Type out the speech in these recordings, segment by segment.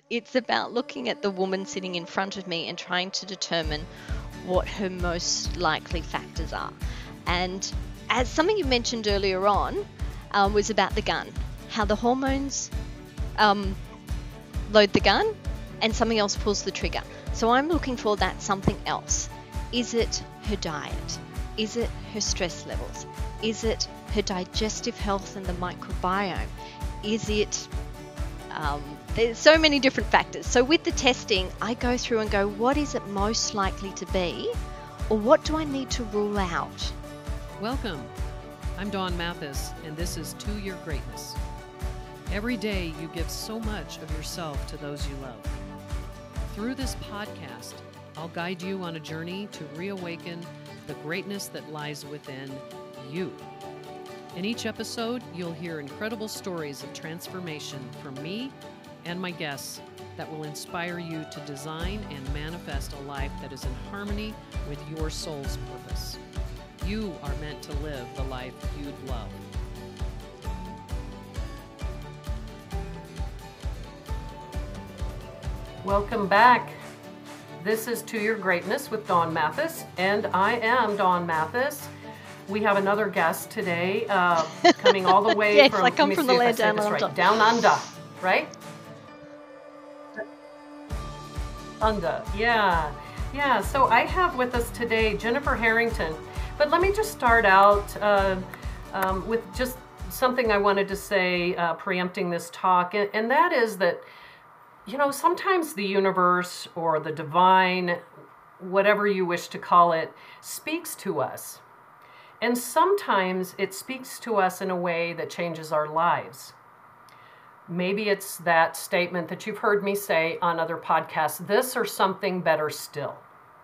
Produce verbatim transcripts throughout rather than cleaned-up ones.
It's about looking at the woman sitting in front of me and trying to determine what her most likely factors are. And as something you mentioned earlier on um, was about the gun, how the hormones um, load the gun and something else pulls the trigger. So I'm looking for that something else. Is it her diet? Is it her stress levels? Is it her digestive health and the microbiome? Is it, um, there's so many different factors. So with the testing, I go through and go, what is it most likely to be? Or what do I need to rule out? Welcome. I'm Dawn Mathis, and this is To Your Greatness. Every day you give so much of yourself to those you love. Through this podcast, I'll guide you on a journey to reawaken the greatness that lies within you. In each episode, you'll hear incredible stories of transformation from me and my guests that will inspire you to design and manifest a life that is in harmony with your soul's purpose. You are meant to live the life you'd love. Welcome back. This is To Your Greatness with Dawn Mathis, and I am Dawn Mathis. We have another guest today, uh, coming all the way yes, from, I come from the land down under. Right, down under, right? Under, yeah. Yeah, so I have with us today Jennifer Harrington. But let me just start out uh, um, with just something I wanted to say, uh, preempting this talk, and, and that is that, you know, sometimes the universe or the divine, whatever you wish to call it, speaks to us. And sometimes it speaks to us in a way that changes our lives. Maybe it's that statement that you've heard me say on other podcasts, this or something better still.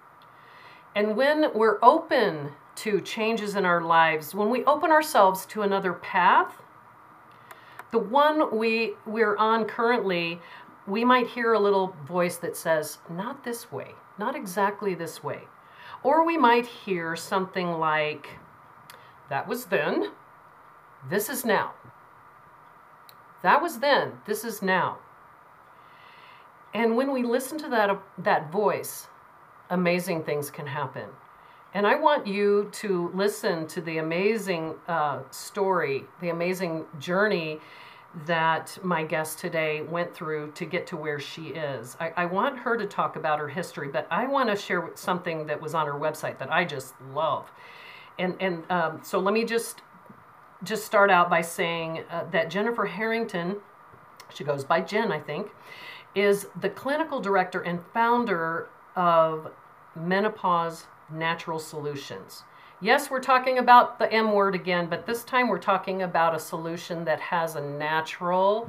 And when we're open to changes in our lives, when we open ourselves to another path, the one we, we're on currently, we might hear a little voice that says, not this way, not exactly this way. Or we might hear something like, that was then, this is now. That was then, this is now. And when we listen to that, that voice, amazing things can happen. And I want you to listen to the amazing uh, story, the amazing journey that my guest today went through to get to where she is. I, I want her to talk about her history, but I want to share something that was on her website that I just love. And and um, so let me just just start out by saying uh, that Jennifer Harrington, she goes by Jen, I think, is the clinical director and founder of Menopause Natural Solutions. Yes, we're talking about the M word again, but this time we're talking about a solution that has a natural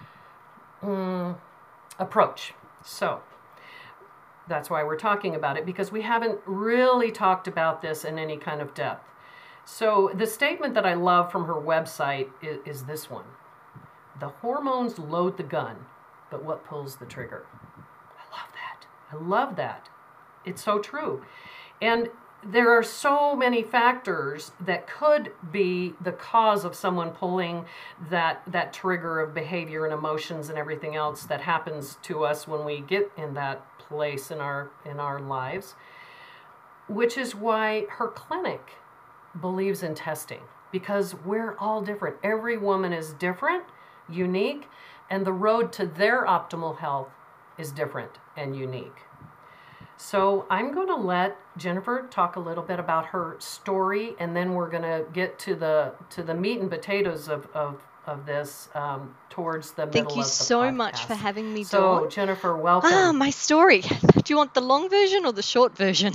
um, approach. So that's why we're talking about it, because we haven't really talked about this in any kind of depth. So the statement that I love from her website is, is this one. The hormones load the gun, but what pulls the trigger? I love that. I love that. It's so true. And there are so many factors that could be the cause of someone pulling that that trigger of behavior and emotions and everything else that happens to us when we get in that place in our in our lives, which is why her clinic believes in testing, because we're all different. Every woman is different, unique, and the road to their optimal health is different and unique. So I'm going to let Jennifer talk a little bit about her story, and then we're going to get to the to the meat and potatoes of of, of this um, towards the middle of the podcast. Thank you so much for having me, So Dawn. Jennifer, welcome. Ah, my story. Do you want the long version or the short version?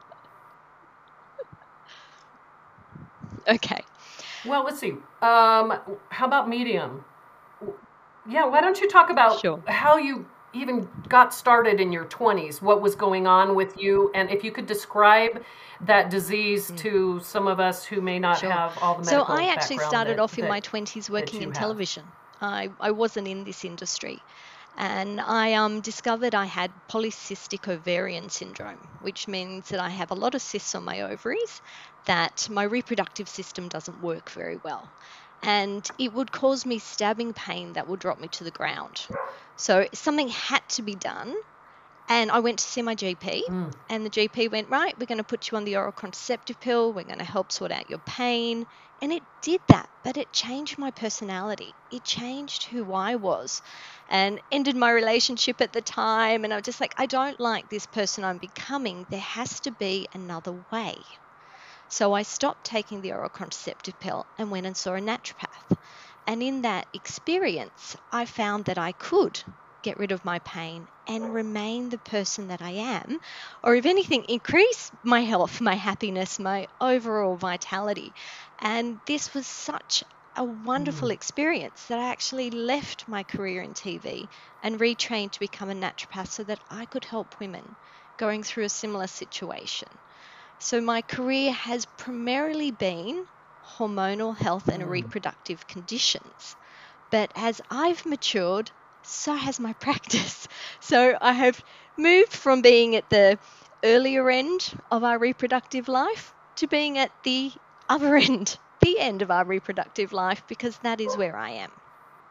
Okay. Well, let's see. Um, how about medium? Yeah, why don't you talk about Sure. how you even got started in your twenties, what was going on with you, and if you could describe that disease mm. to some of us who may not Sure. have all the medical So I actually started that, off in that, my twenties working in have. television. I, I wasn't in this industry. And I um, discovered I had polycystic ovarian syndrome, which means that I have a lot of cysts on my ovaries, that my reproductive system doesn't work very well. And it would cause me stabbing pain that would drop me to the ground. So something had to be done. And I went to see my G P, Mm. and the G P went, right, we're going to put you on the oral contraceptive pill. We're going to help sort out your pain. And it did that, but it changed my personality. It changed who I was and ended my relationship at the time. And I was just like, I don't like this person I'm becoming. There has to be another way. So I stopped taking the oral contraceptive pill and went and saw a naturopath. And in that experience, I found that I could get rid of my pain and remain the person that I am, or if anything, increase my health, my happiness, my overall vitality. And this was such a wonderful Mm. experience that I actually left my career in T V and retrained to become a naturopath so that I could help women going through a similar situation. So my career has primarily been hormonal health and Mm. reproductive conditions. But as I've matured, so has my practice. So I have moved from being at the earlier end of our reproductive life to being at the other end, the end of our reproductive life, because that is where I am.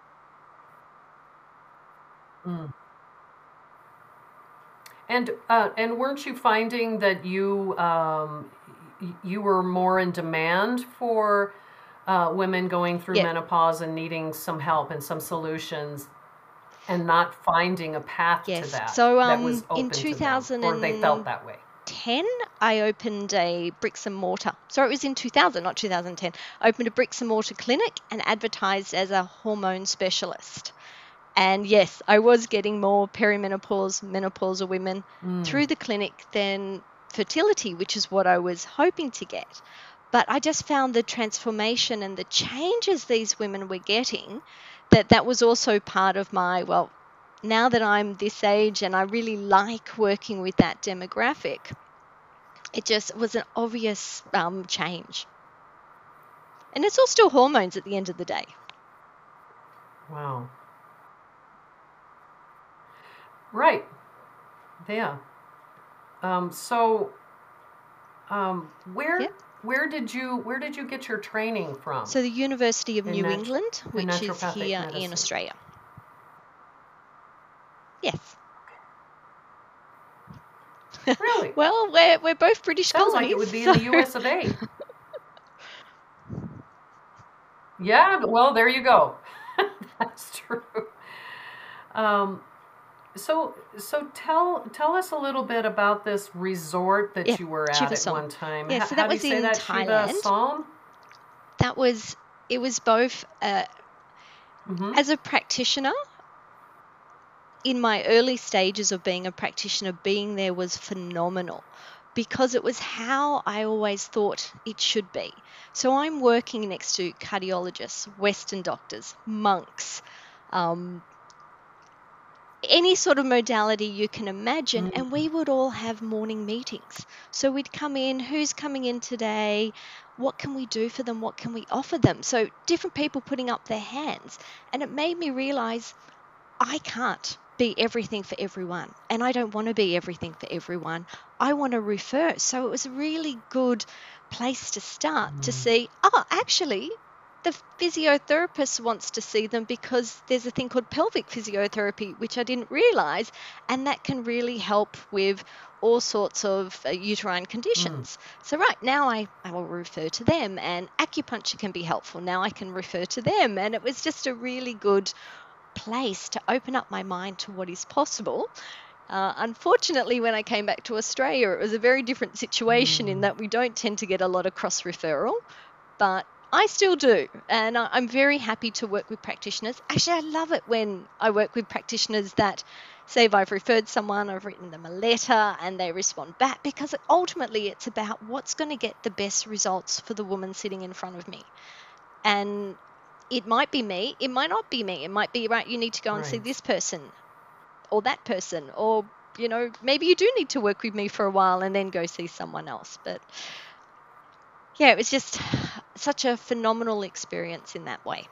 Mm. And uh, and weren't you finding that you um, y- you were more in demand for uh, women going through Yeah, menopause and needing some help and some solutions, and not finding a path to yes. that So that was um, in open to them, or they felt that way? two thousand ten, I opened a bricks and mortar. So it was in two thousand, not two thousand ten. I opened a bricks and mortar clinic and advertised as a hormone specialist. And yes, I was getting more perimenopause, menopausal women Mm. through the clinic than fertility, which is what I was hoping to get. But I just found the transformation and the changes these women were getting, that that was also part of my, well, now that I'm this age and I really like working with that demographic, it just was an obvious um, change. And it's all still hormones at the end of the day. Wow. Right. Yeah. Um, so, um, where Yep. where did you where did you get your training from So the University of in New nat England, in which is naturopathic here in medicine? Australia. Yes. Really? Well, we're we're both British Sounds like it colonies, would be in so the U S of A. Yeah, well, there you go. That's true. Um, so so tell tell us a little bit about this resort yeah, that you were at Shiva at Song. one time. Yeah, H so that how do you was say in that? Shiva Thailand. Psalm? That was it was both uh, Mm-hmm. as a practitioner. In my early stages of being a practitioner, being there was phenomenal because it was how I always thought it should be. So I'm working next to cardiologists, Western doctors, monks, um, any sort of modality you can imagine, Mm. and we would all have morning meetings. So we'd come in, who's coming in today? What can we do for them? What can we offer them? So different people putting up their hands. And it made me realize I can't be everything for everyone, and I don't want to be everything for everyone. I want to refer. So it was a really good place to start to Mm. see, oh, actually, the physiotherapist wants to see them because there's a thing called pelvic physiotherapy, which I didn't realize, and that can really help with all sorts of uh, uterine Mm. conditions. So right now I, I will refer to them, and acupuncture can be helpful. Now I can refer to them, and it was just a really good place to open up my mind to what is possible. Uh, unfortunately, when I came back to Australia, it was a very different situation in Mm. that we don't tend to get a lot of cross referral, but I still do. And I- I'm very happy to work with practitioners. Actually, I love it when I work with practitioners that say if I've referred someone, I've written them a letter and they respond back, because ultimately it's about what's going to get the best results for the woman sitting in front of me. And it might be me, it might not be me. It might be, right, you need to go and see Right. this person or that person, or, you know, maybe you do need to work with me for a while and then go see someone else. But yeah, it was just such a phenomenal experience in that way.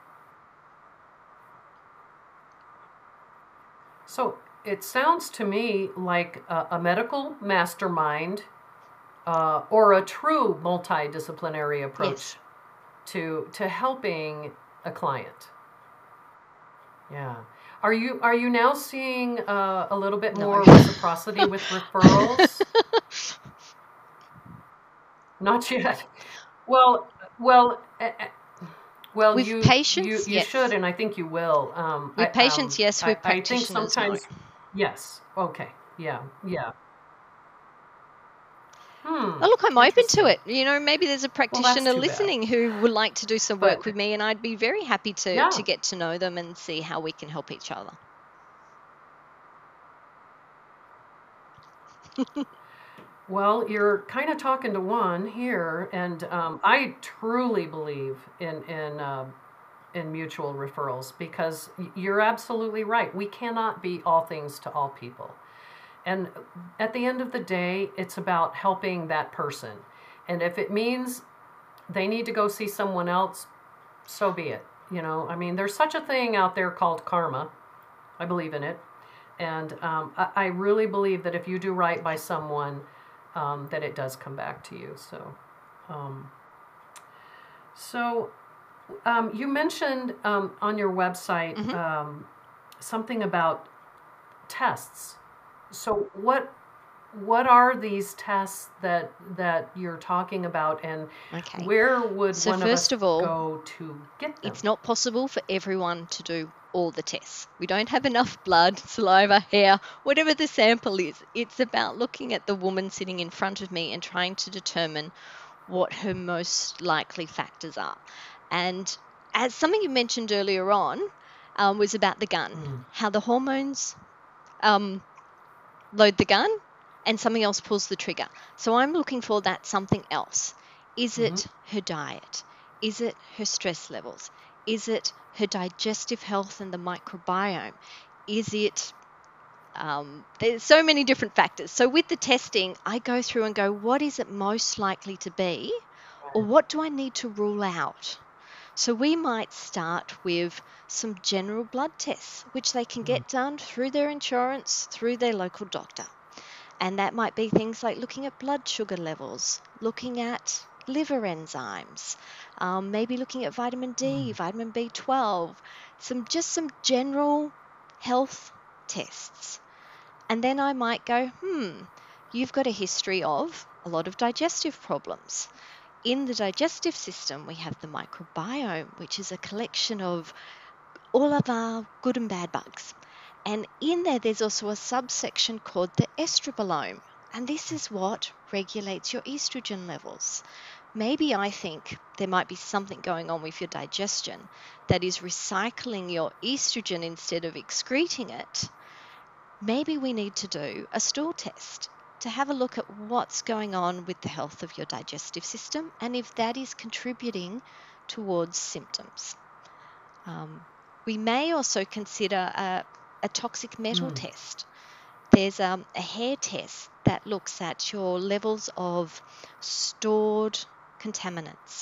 So it sounds to me like a, a medical mastermind, uh, or a true multidisciplinary approach Yes. to to helping a client. Yeah. Are you are you now seeing uh, a little bit No. more reciprocity with referrals? Not yet. Well, well, eh, eh, well, With you you patients, you should, yes. and I think you will. Um, I With patients, um yes. I With I think practitioners, no. sometimes, yes. Okay. Yeah. Yeah. Hmm. Oh, look, I'm open to Interesting. it. You know, maybe there's a Well, that's practitioner too bad. listening who would like to do some But work with me, and I'd be very happy to yeah. to get to know them and see how we can help each other. Well, you're kind of talking to one here, and um, I truly believe in in uh, in mutual referrals because y- you're absolutely right. We cannot be all things to all people, and at the end of the day, it's about helping that person. And if it means they need to go see someone else, so be it. You know, I mean, there's such a thing out there called karma. I believe in it. And um, I, I really believe that if you do right by someone, um, that it does come back to you. So, um, so um, you mentioned um, on your website Hmm. um, something about tests. So what what are these tests that that you're talking about, and Okay. where would So one of first us of all, go to get them? it's not possible for everyone to do all the tests. We don't have enough blood, saliva, hair, whatever the sample is. It's about looking at the woman sitting in front of me and trying to determine what her most likely factors are. And as something you mentioned earlier on um, was about the gun, Mm. how the hormones um, load the gun and something else pulls the trigger. So I'm looking for that something else. Is Mm-hmm. it her diet? Is it her stress levels? Is it her digestive health and the microbiome? Is it um, there's so many different factors. So with the testing, I go through and go, what is it most likely to be? Or what do I need to rule out? So we might start with some general blood tests, which they can get done through their insurance, through their local doctor. And that might be things like looking at blood sugar levels, looking at liver enzymes, um, maybe looking at vitamin D, vitamin B twelve, some just some general health tests. And then I might go, hmm, you've got a history of a lot of digestive problems. In the digestive system, we have the microbiome, which is a collection of all of our good and bad bugs. And in there, there's also a subsection called the estrobolome. And this is what regulates your estrogen levels. Maybe I think there might be something going on with your digestion that is recycling your estrogen instead of excreting it. Maybe we need to do a stool test to have a look at what's going on with the health of your digestive system and if that is contributing towards symptoms. Um, we may also consider a, a toxic metal Mm. test. There's um, a hair test that looks at your levels of stored contaminants.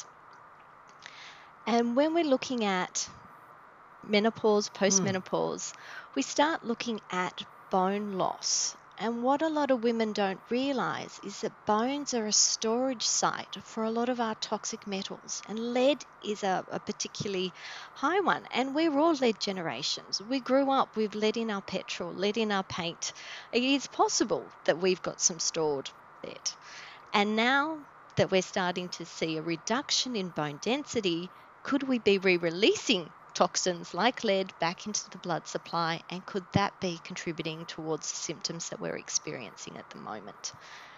And when we're looking at menopause, postmenopause, we start looking at bone loss. And what a lot of women don't realize is that bones are a storage site for a lot of our toxic metals, and lead is a, a particularly high one. And we're all lead generations. We grew up with lead in our petrol, lead in our paint. It is possible that we've got some stored lead. And now that we're starting to see a reduction in bone density, could we be re-releasing toxins like lead back into the blood supply, and could that be contributing towards the symptoms that we're experiencing at the moment?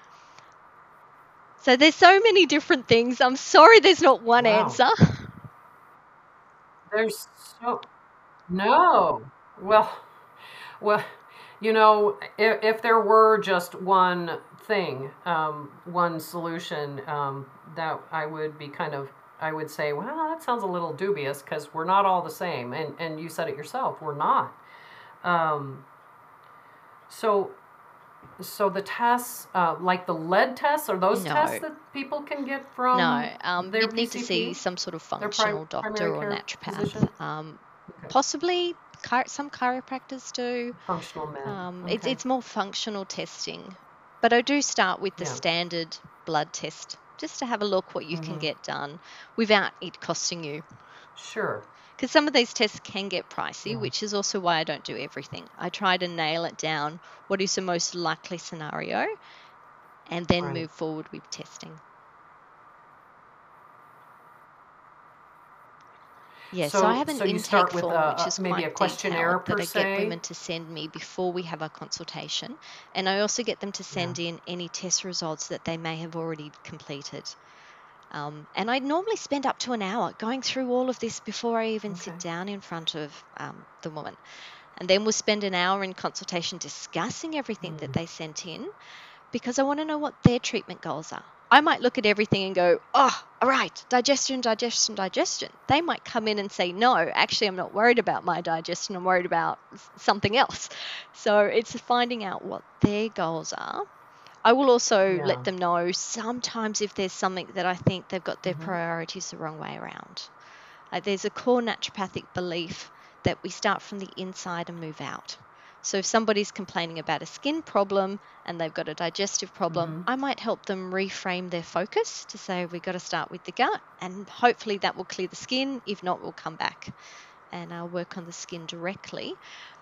So there's so many different things. I'm sorry there's not one Wow. answer. There's so no. Well, well, you know, if, if there were just one thing, um, one solution, um, that I would be kind of, I would say, well, that sounds a little dubious because we're not all the same, and and you said it yourself, we're not. Um, so, so the tests, uh, like the lead tests, are those No. tests that people can get from No, um, their you'd need to see P C P, some sort of their functional pri- doctor primary or care naturopath. physician? Um, Okay. possibly chi- some chiropractors do. Functional med. Um, Okay. it's it's more functional testing, but I do start with the Yeah. standard blood test just to have a look what you can Mhm. get done without it costing you. Sure. because some of these tests can get pricey, Yeah. which is also why I don't do everything. I try to nail it down, what is the most likely scenario, and then Right. move forward with testing. Yeah, so I So, have an so you intake start with form a, which a is maybe quite a questionnaire detailed that per I get se. women to send me before we have our consultation. And I also get them to Yeah. send in any test results that they may have already completed. Um, and I normally spend up to an hour going through all of this before I even Okay. sit down in front of um, the woman. And then we'll spend an hour in consultation discussing everything that Mm. they sent in, because I want to know what their treatment goals are. I might look at everything and go, oh, all right, digestion, digestion, digestion. They might come in and say, no, actually, I'm not worried about my digestion. I'm worried about s- something else. So it's finding out what their goals are. I will also Yeah. let them know sometimes if there's something that I think they've got their Mhm. priorities the wrong way around. Like there's a core naturopathic belief that we start from the inside and move out. So if somebody's complaining about a skin problem and they've got a digestive problem, Mhm. I might help them reframe their focus to say we've got to start with the gut, and hopefully that will clear the skin. If not, we'll come back and I'll work on the skin directly.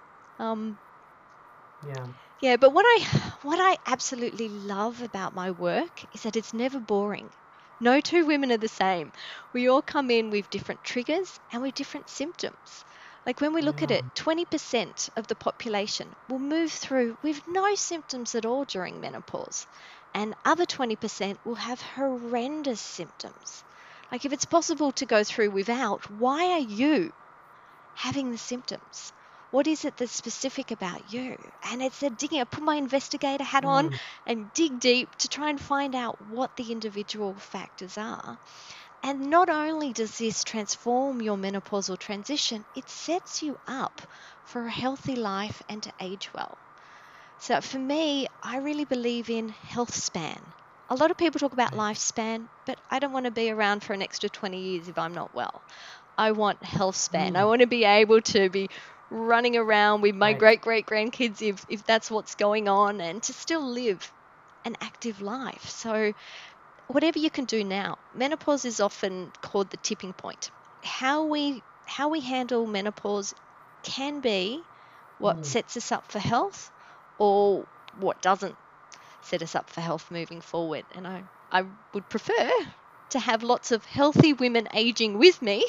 Um, Yeah. yeah, but what I what I absolutely love about my work is that it's never boring. No two women are the same. We all come in with different triggers and with different symptoms. Like when we look at Yeah. it, twenty percent of the population will move through with no symptoms at all during menopause, and other twenty percent will have horrendous symptoms. Like if it's possible to go through without, why are you having the symptoms? What is it that's specific about you? And it's a digging. I put my investigator hat on Mm. and dig deep to try and find out what the individual factors are. And not only does this transform your menopausal transition, it sets you up for a healthy life and to age well. So for me, I really believe in health span. A lot of people talk about Right. lifespan, but I don't want to be around for an extra twenty years if I'm not well. I want health span. I Mm. want to be able to be running around with my Right. great great grandkids if, if that's what's going on, and to still live an active life. So whatever you can do now, menopause is often called the tipping point. How we how we handle menopause can be what Mm. sets us up for health or what doesn't set us up for health moving forward. And I, I would prefer to have lots of healthy women aging with me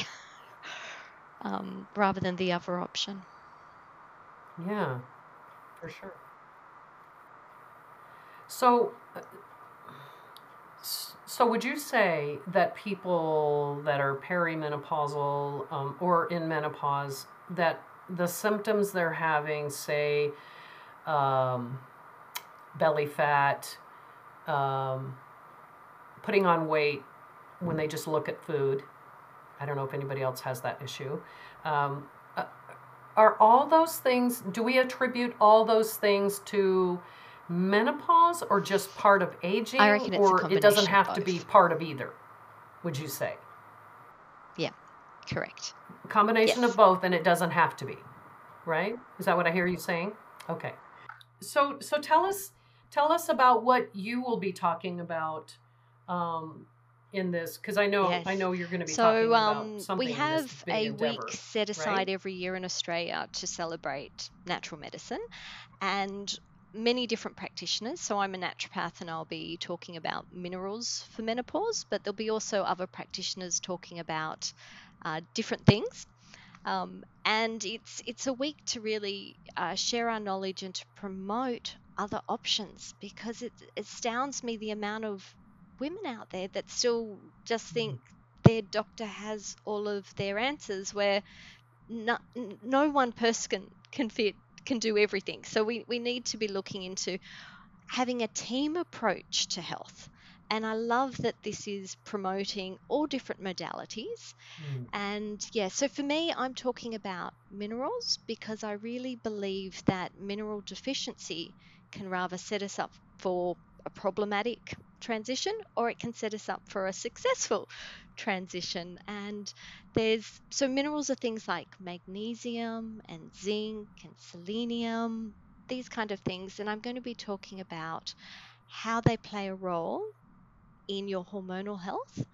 um, rather than the other option. Yeah, for sure. So, uh, s- so would you say that people that are perimenopausal um, or in menopause, that the symptoms they're having, say, um, belly fat, um, putting on weight when they just look at food. I don't know if anybody else has that issue. Um, uh, are all those things, do we attribute all those things to menopause or just part of aging? I reckon it's a Or it doesn't combination of have to be both. part of either, would you say? Yeah, correct. A combination of Yes. both, and it doesn't have to be, right? Is that what I hear you saying? Okay. So so tell us tell us about what you will be talking about um, in this, because I know I Yes. know you're going to be So talking about um, we something in this have big a week endeavor, set right? aside every year in Australia to celebrate natural medicine, and many different practitioners. So I'm a naturopath and I'll be talking about minerals for menopause, but there'll be also other practitioners talking about uh, different things. Um, and it's it's a week to really uh, share our knowledge and to promote other options, because it astounds me the amount of women out there that still just Mm. think their doctor has all of their answers, where no, no one person can, can fit can do everything. So we, we need to be looking into having a team approach to health. And I love that this is promoting all different modalities. Mm. And yeah, so for me, I'm talking about minerals because I really believe that mineral deficiency can rather set us up for a problematic transition, or it can set us up for a successful transition. And there's so minerals are things like magnesium and zinc and selenium, these kind of things. And I'm going to be talking about how they play a role in your hormonal health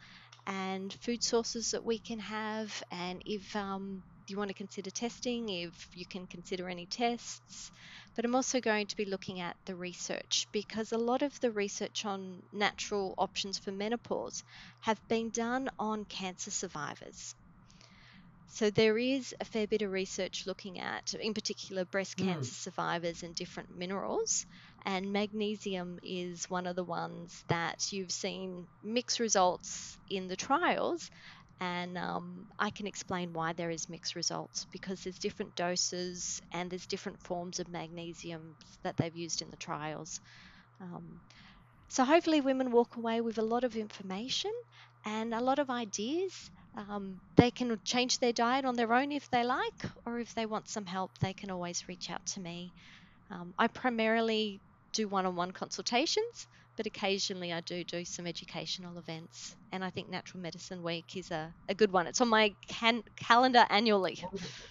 and food sources that we can have, and if um, you want to consider testing, if you can consider any tests. But I'm also going to be looking at the research, because a lot of the research on natural options for menopause have been done on cancer survivors. So there is a fair bit of research looking at, in particular, breast Mm. cancer survivors and different minerals. And magnesium is one of the ones that you've seen mixed results in the trials. And um, I can explain why there is mixed results, because there's different doses and there's different forms of magnesium that they've used in the trials. Um, so hopefully women walk away with a lot of information and a lot of ideas. Um, they can change their diet on their own if they like, or if they want some help, they can always reach out to me. Um, I primarily do one-on-one consultations, but occasionally I do do some educational events. And I think Natural Medicine Week is a, a good one. It's on my can- calendar annually. Wonderful.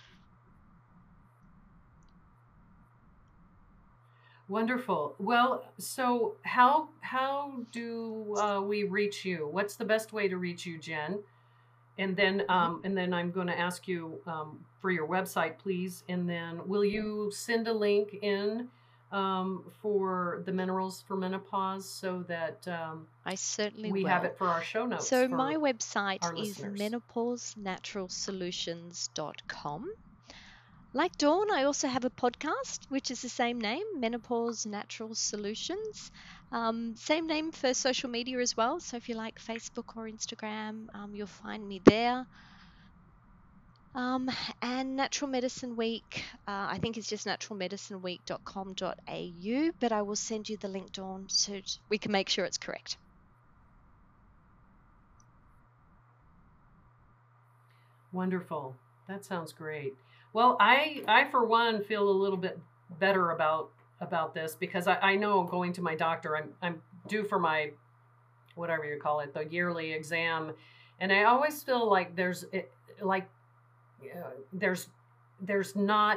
Wonderful. Well, so how how do uh, we reach you? What's the best way to reach you, Jen? And then um, and then I'm going to ask you um, for your website, please. And then will you send a link in um, for the minerals for menopause, so that um, I certainly we will. have it for our show notes? So for my website our is listeners. menopause natural solutions dot com. Like Dawn, I also have a podcast, which is the same name, Menopause Natural Solutions. Um, same name for social media as well. So if you like Facebook or Instagram, um, you'll find me there. Um, and Natural Medicine Week, uh, I think it's just natural medicine week dot com dot a u, but I will send you the link, Dawn, so we can make sure it's correct. Wonderful. That sounds great. Well, I, I for one feel a little bit better about about this, because I, I know going to my doctor, I'm I'm due for my, whatever you call it, the yearly exam, and I always feel like there's it, like uh, there's there's not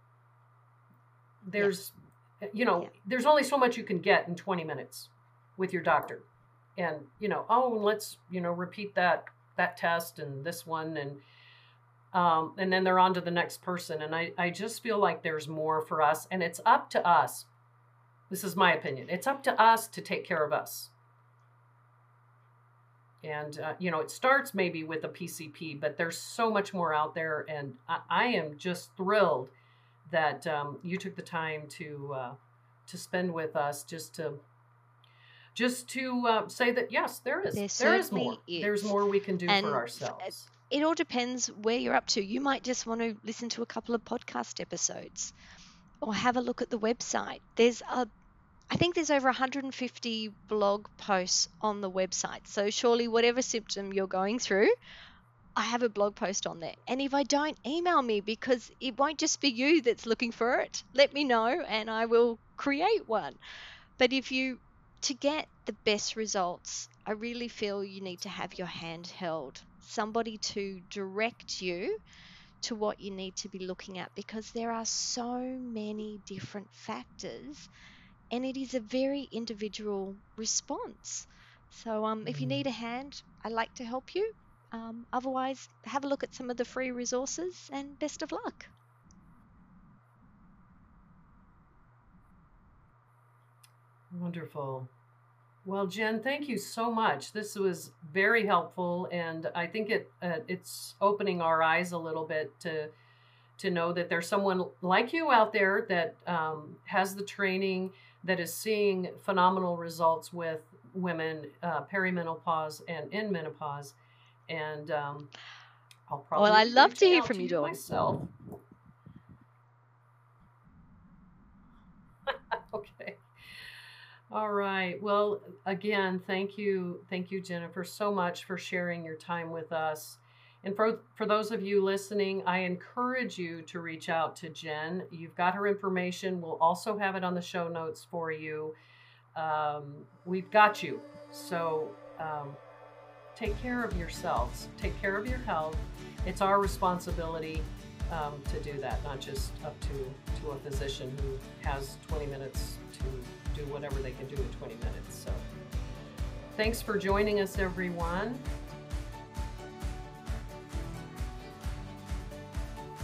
there's yeah. you know yeah. there's only so much you can get in twenty minutes with your doctor, and you know oh let's you know repeat that that test and this one, and Um, and then they're on to the next person. And I, I just feel like there's more for us, and it's up to us. This is my opinion. It's up to us to take care of us. And, uh, you know, it starts maybe with a P C P, but there's so much more out there. And I, I am just thrilled that um, you took the time to, uh, to spend with us, just to, just to uh, say that, yes, there is, there, there is more. Is. There's more we can do and for ourselves. It all depends where you're up to. You might just want to listen to a couple of podcast episodes or have a look at the website. There's a, I think there's over one hundred fifty blog posts on the website. So surely whatever symptom you're going through, I have a blog post on there. And if I don't, email me, because it won't just be you that's looking for it. Let me know and I will create one. But if you, to get the best results, I really feel you need to have your hand held. Somebody to direct you to what you need to be looking at, because there are so many different factors and it is a very individual response. So um, if you need a hand, I'd like to help you. Um, otherwise, have a look at some of the free resources and best of luck. Wonderful. Well, Jen, thank you so much. This was very helpful, and I think it uh, it's opening our eyes a little bit to to know that there's someone like you out there that um, has the training, that is seeing phenomenal results with women uh, perimenopause and in menopause. And um, I'll probably well, I love to hear out from to you, Dawn. myself. Okay. All right. Well, again, thank you. Thank you, Jennifer, so much for sharing your time with us. And for, for those of you listening, I encourage you to reach out to Jen. You've got her information. We'll also have it on the show notes for you. Um, we've got you. So um, take care of yourselves. Take care of your health. It's our responsibility um, to do that, not just up to, to a physician who has twenty minutes to do whatever they can do in twenty minutes. So thanks for joining us, everyone.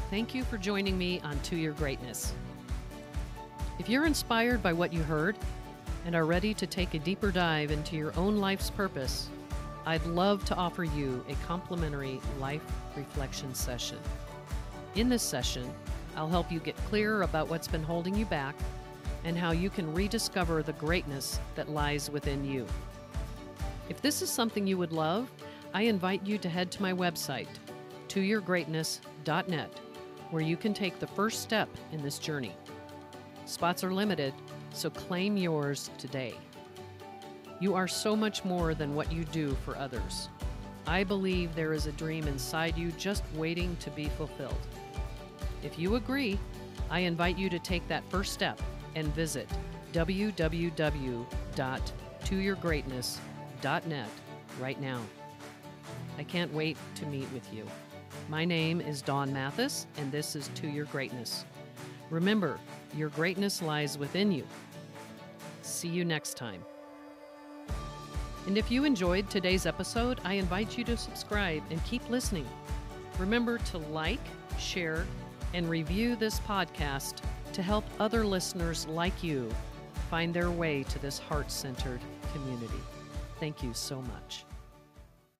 Thank you for joining me on To Your Greatness. If you're inspired by what you heard and are ready to take a deeper dive into your own life's purpose, I'd love to offer you a complimentary life reflection session. In this session, I'll help you get clearer about what's been holding you back and how you can rediscover the greatness that lies within you. If this is something you would love, I invite you to head to my website, to your greatness dot net, where you can take the first step in this journey. Spots are limited, so claim yours today. You are so much more than what you do for others. I believe there is a dream inside you just waiting to be fulfilled. If you agree, I invite you to take that first step and visit w w w dot to your greatness dot net right now. I can't wait to meet with you. My name is Dawn Mathis, and this is To Your Greatness. Remember, your greatness lies within you. See you next time. And if you enjoyed today's episode, I invite you to subscribe and keep listening. Remember to like, share, and review this podcast to help other listeners like you find their way to this heart-centered community. Thank you so much.